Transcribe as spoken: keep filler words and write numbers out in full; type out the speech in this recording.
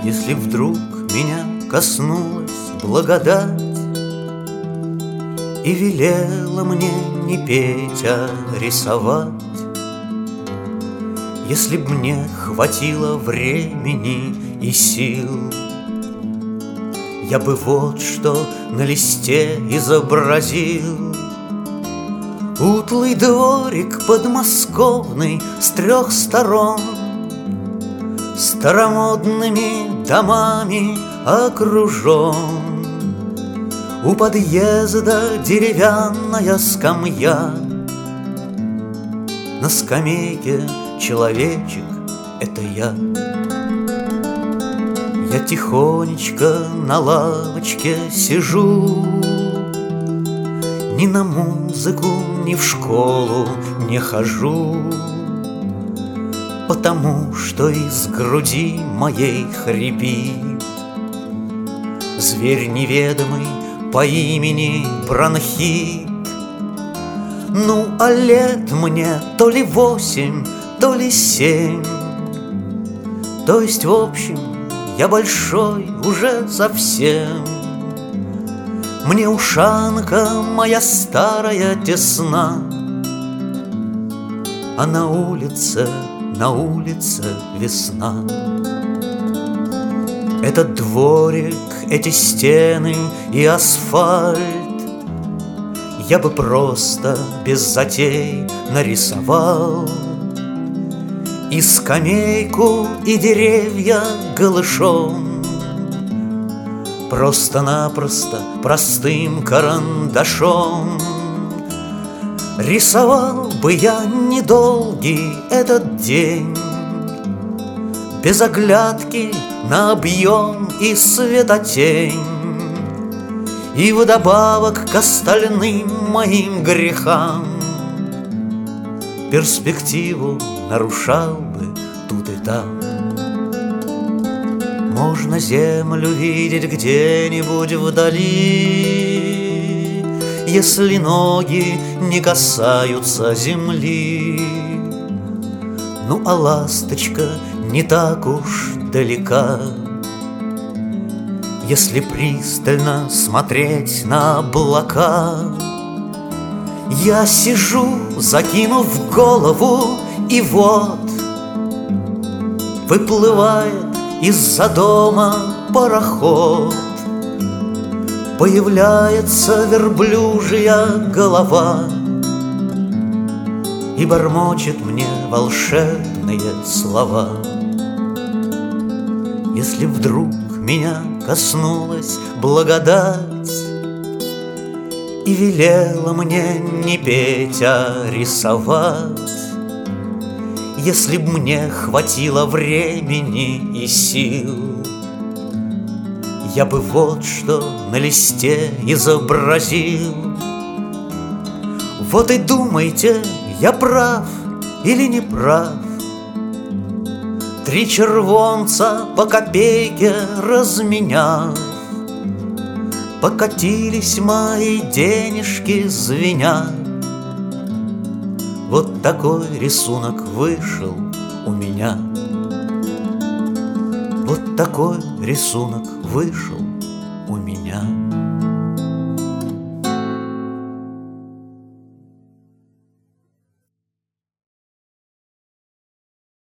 Если вдруг меня коснулась благодать и велела мне не петь, а рисовать, если б мне хватило времени и сил, я бы вот что на листе изобразил. Утлый дворик подмосковный с трех сторон, старомодными домами окружен. У подъезда деревянная скамья, на скамейке человечек — это я. Я тихонечко на лавочке сижу, ни на музыку, ни в школу не хожу, потому что из груди моей хрипит зверь неведомый по имени бронхит. Ну, а лет мне то ли восемь, то ли семь, то есть, в общем, я большой уже совсем. Мне ушанка моя старая тесна, а на улице, на улице весна. Этот дворик, эти стены и асфальт я бы просто без затей нарисовал. И скамейку, и деревья голышом, просто-напросто простым карандашом. Рисовал бы я недолгий этот день, без оглядки на объем и светотень, и вдобавок к остальным моим грехам перспективу нарушал бы тут и там. Можно землю видеть где-нибудь вдали, если ноги не касаются земли. Ну, а ласточка не так уж далека, если пристально смотреть на облака. Я сижу, закинув голову, и вот выплывает из-за дома пароход. Появляется верблюжья голова и бормочет мне волшебные слова. Если вдруг меня коснулась благодать и велела мне не петь, а рисовать, если б мне хватило времени и сил, я бы вот что на листе изобразил. Вот и думайте, я прав или не прав. Три червонца по копейке разменяв, покатились мои денежки звеня. Вот такой рисунок вышел у меня. Вот такой рисунок вышел